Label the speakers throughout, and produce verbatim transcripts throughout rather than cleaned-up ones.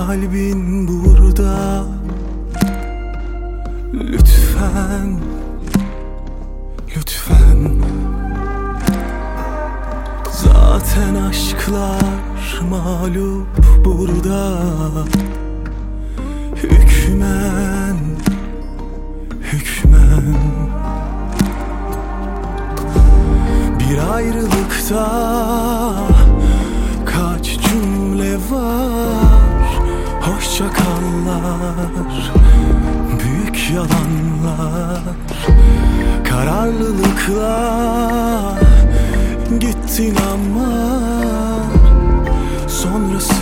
Speaker 1: kalbin burada. Lütfen, lütfen. Zaten aşklar mağlup burada. Hükmen, hükmen. Bir ayrılıkta kaç cümle var. Hoşça kallar, büyük yalanlar. Kararlılıkla gittin ama sonrası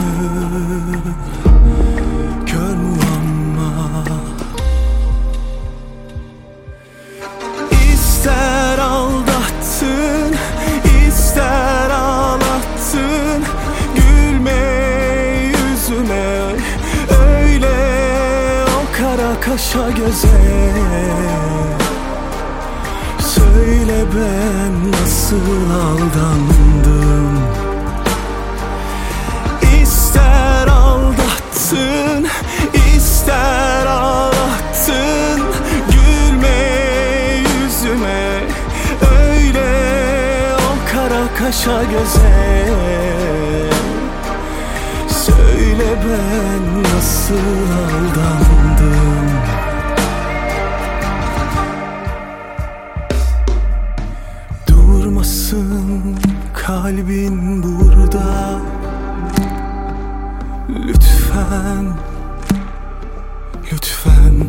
Speaker 1: kör muamma. İster aldattın, ister ağlattın. Gülme yüzüme öyle, o kara kaşa göze. Söyle ben nasıl aldandım. İster aldattın, ister ağlattın. Gülme yüzüme öyle, o kara kaşa göze. Söyle ben nasıl aldandım. Durmasın kalbin burada. Lütfen, lütfen.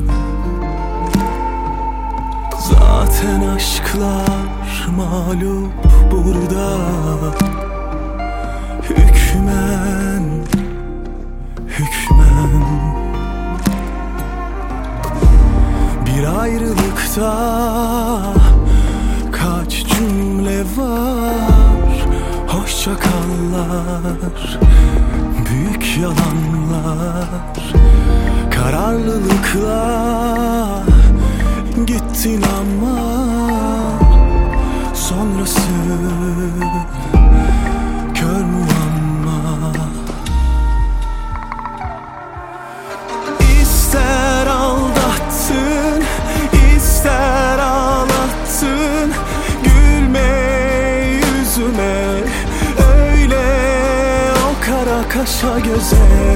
Speaker 1: Zaten aşklar mağlup burada. Hükmen, hükmen. Bir ayrılıkta kaç cümle var. Hoşça kallar, büyük yalanlar. Kararlılıkla gittin ama sonrası kör muamma. İster aldattın, ister ağlattın. Gülme yüzüme öyle, o kara kaşa göze.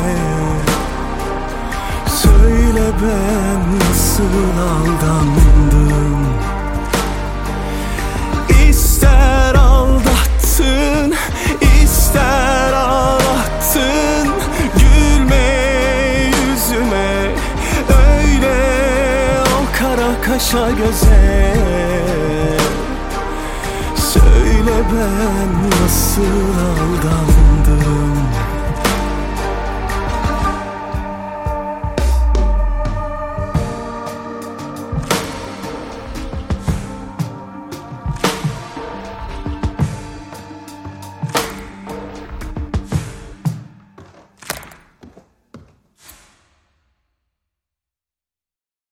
Speaker 1: Söyle ben nasıl aldandım. İster aldattın, ister ağlattın. Gülme yüzüme öyle, o kara kaşa göze. Söyle ben nasıl aldandım.